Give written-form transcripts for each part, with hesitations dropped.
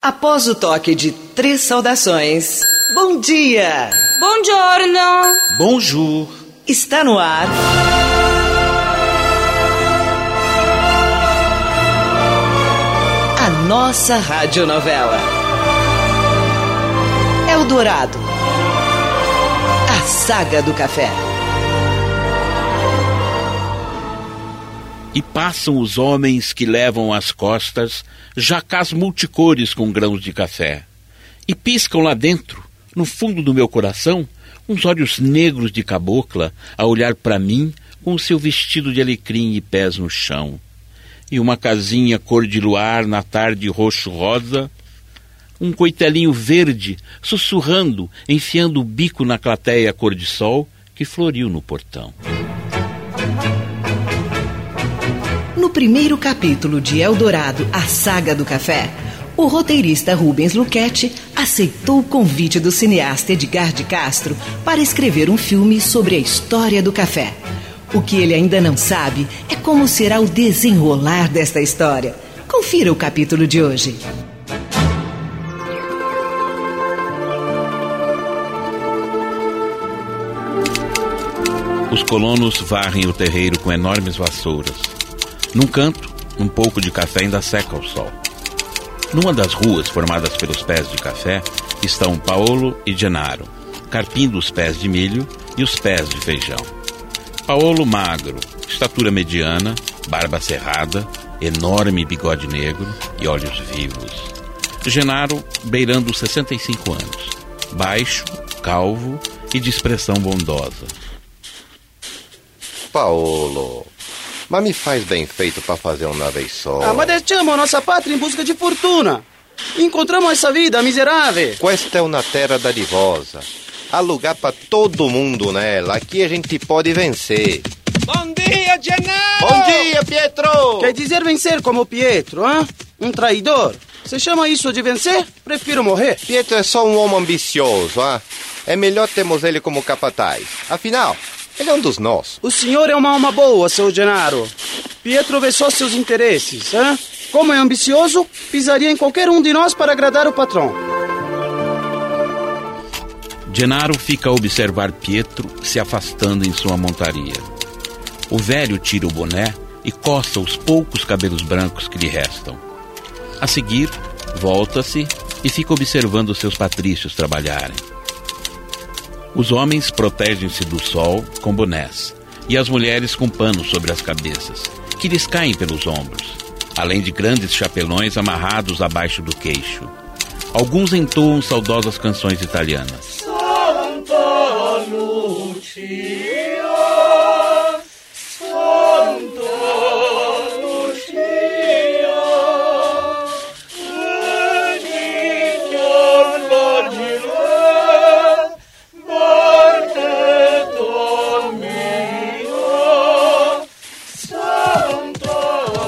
Após o toque de 3 saudações, bom dia! Buongiorno! Bonjour! Está no ar... a nossa radionovela. Eldorado. A Saga do Café. E passam os homens que levam às costas jacás multicores com grãos de café. E piscam lá dentro, no fundo do meu coração, uns olhos negros de cabocla a olhar para mim com o seu vestido de alecrim e pés no chão. E uma casinha cor de luar na tarde roxo-rosa, um coitelinho verde sussurrando, enfiando o bico na clateia cor de sol que floriu no portão. No primeiro capítulo de Eldorado, a Saga do Café, o roteirista Rubens Luchetti aceitou o convite do cineasta Edgar de Castro para escrever um filme sobre a história do café. O que ele ainda não sabe é como será o desenrolar desta história. Confira o capítulo de hoje. Os colonos varrem o terreiro com enormes vassouras. Num canto, um pouco de café ainda seca ao sol. Numa das ruas formadas pelos pés de café estão Paolo e Gennaro, carpindo os pés de milho e os pés de feijão. Paolo magro, estatura mediana, barba cerrada, enorme bigode negro e olhos vivos. Gennaro beirando os 65 anos, baixo, calvo e de expressão bondosa. Paolo, ma mi faz bem feito para fazer uma vez só. Ma deixamos a nossa pátria em busca de fortuna. Encontramos essa vida miserável. Questa é uma terra dadivosa. Há lugar para todo mundo nela. Aqui a gente pode vencer. Bom dia, Gennaro! Bom dia, Pietro! Quer dizer vencer como Pietro, hein? Um traidor. Você chama isso de vencer? Prefiro morrer. Pietro é só um homem ambicioso, hein? É melhor termos ele como capataz. Afinal, ele é um dos nossos. O senhor é uma alma boa, seu Gennaro. Pietro vê só seus interesses, hein? Como é ambicioso, pisaria em qualquer um de nós para agradar o patrão. Gennaro fica a observar Pietro se afastando em sua montaria. O velho tira o boné e coça os poucos cabelos brancos que lhe restam. A seguir, volta-se e fica observando seus patrícios trabalharem. Os homens protegem-se do sol com bonés e as mulheres com panos sobre as cabeças, que lhes caem pelos ombros, além de grandes chapelões amarrados abaixo do queixo. Alguns entoam saudosas canções italianas. Santa Lucia, Santa Lucia, venite all'ardire, morte dormire, Santa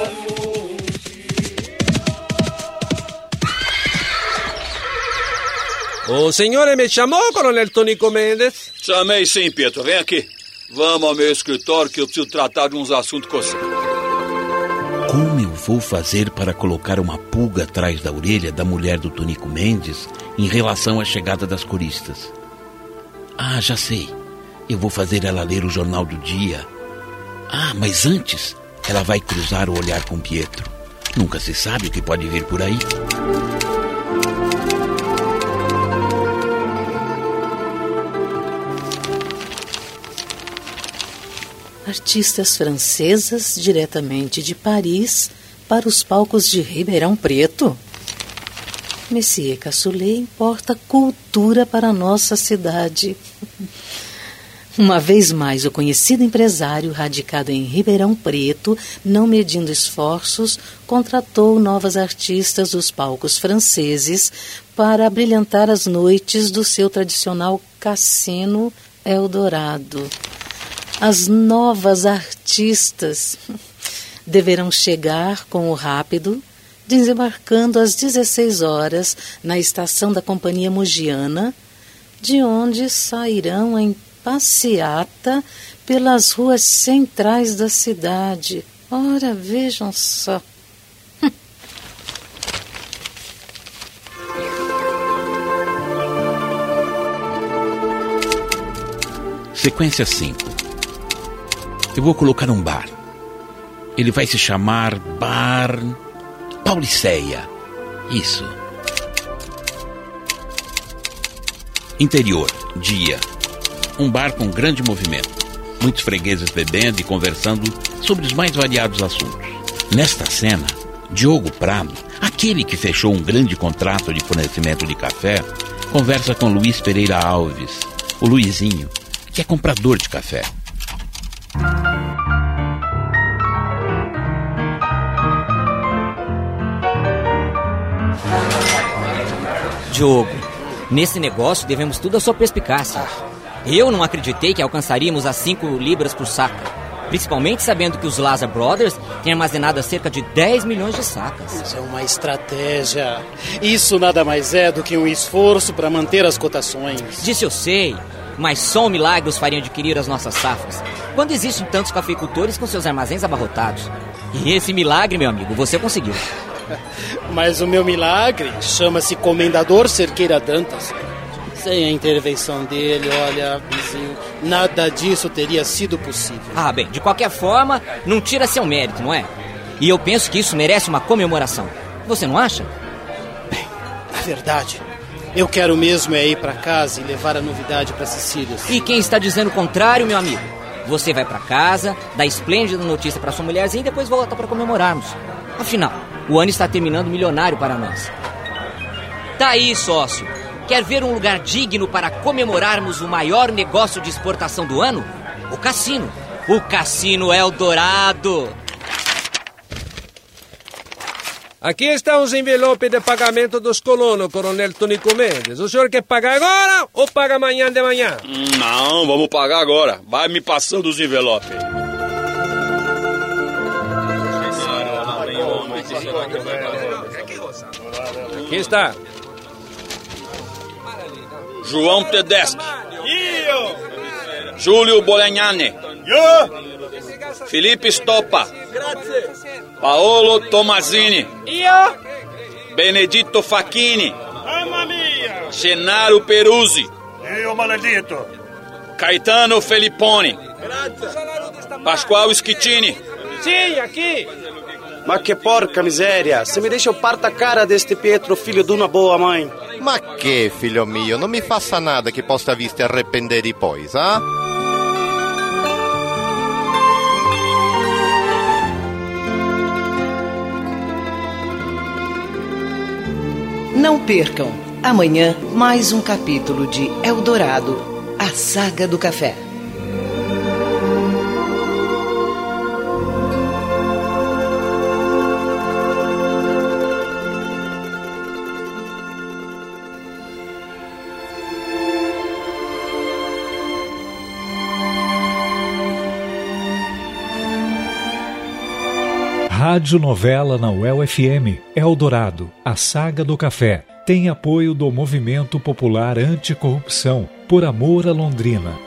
O senhor me chamou, Coronel Tonico Mendes? Chamei sim, Pietro. Vem aqui. Vamos ao meu escritório que eu preciso tratar de uns assuntos com você. Como eu vou fazer para colocar uma pulga atrás da orelha da mulher do Tonico Mendes em relação à chegada das coristas? Ah, já sei. Eu vou fazer ela ler o jornal do dia. Ah, mas antes, ela vai cruzar o olhar com Pietro. Nunca se sabe o que pode vir por aí. Artistas francesas diretamente de Paris para os palcos de Ribeirão Preto. Monsieur Cassoulet importa cultura para a nossa cidade. Uma vez mais, o conhecido empresário radicado em Ribeirão Preto, não medindo esforços, contratou novas artistas dos palcos franceses para brilhantar as noites do seu tradicional cassino Eldorado. As novas artistas deverão chegar com o rápido, desembarcando às 16 horas na estação da Companhia Mogiana, de onde sairão em passeata pelas ruas centrais da cidade. Ora, vejam só. Sequência 5. Eu vou colocar um bar. Ele vai se chamar Bar Pauliceia. Isso. Interior, dia. Um bar com grande movimento. Muitos fregueses bebendo e conversando sobre os mais variados assuntos. Nesta cena, Diogo Prado, aquele que fechou um grande contrato de fornecimento de café, conversa com Luiz Pereira Alves, o Luizinho, que é comprador de café. Diogo, nesse negócio devemos tudo à sua perspicácia. Eu não acreditei que alcançaríamos as 5 libras por saco, principalmente sabendo que os Lazar Brothers têm armazenado cerca de 10 milhões de sacas. Isso é uma estratégia. Isso nada mais é do que um esforço para manter as cotações. Disso eu sei, mas só um milagre os faria adquirir as nossas safras, quando existem tantos cafeicultores com seus armazéns abarrotados. E esse milagre, meu amigo, você conseguiu. Mas o meu milagre chama-se Comendador Cerqueira Dantas. Sem a intervenção dele, olha, vizinho, nada disso teria sido possível. Ah, bem, de qualquer forma, não tira seu mérito, não é? E eu penso que isso merece uma comemoração. Você não acha? Bem, na verdade, eu quero mesmo é ir para casa e levar a novidade para Cecília. E quem está dizendo o contrário, meu amigo? Você vai para casa, dá esplêndida notícia para sua mulherzinha e depois volta para comemorarmos. Afinal, o ano está terminando milionário para nós. Tá aí, sócio. Quer ver um lugar digno para comemorarmos o maior negócio de exportação do ano? O cassino. O Cassino Eldorado. Aqui estão os envelopes de pagamento dos colonos, Coronel Tonico Mendes. O senhor quer pagar agora ou paga amanhã de manhã? Não, vamos pagar agora. Vai me passando os envelopes. Aqui está. João Tedeschi. Júlio Bolegnani. Felipe Stoppa. Paolo Tomasini. Benedito Facchini. Gennaro Peruzzi. Io maledito. Caetano Felipponi. Pascoal Schittini. Sim, aqui. Ma che porca miseria, se mi deixa eu parta a cara deste Pietro, filho de uma boa mãe. Ma che, figlio mio, non mi faça nada che possa visti arrependere poi, sa? Não percam, amanhã, mais um capítulo de Eldorado, a Saga do Café. Rádio Novela na UEL-FM, Eldorado, a Saga do Café. Tem apoio do Movimento Popular Anticorrupção, Por Amor a Londrina.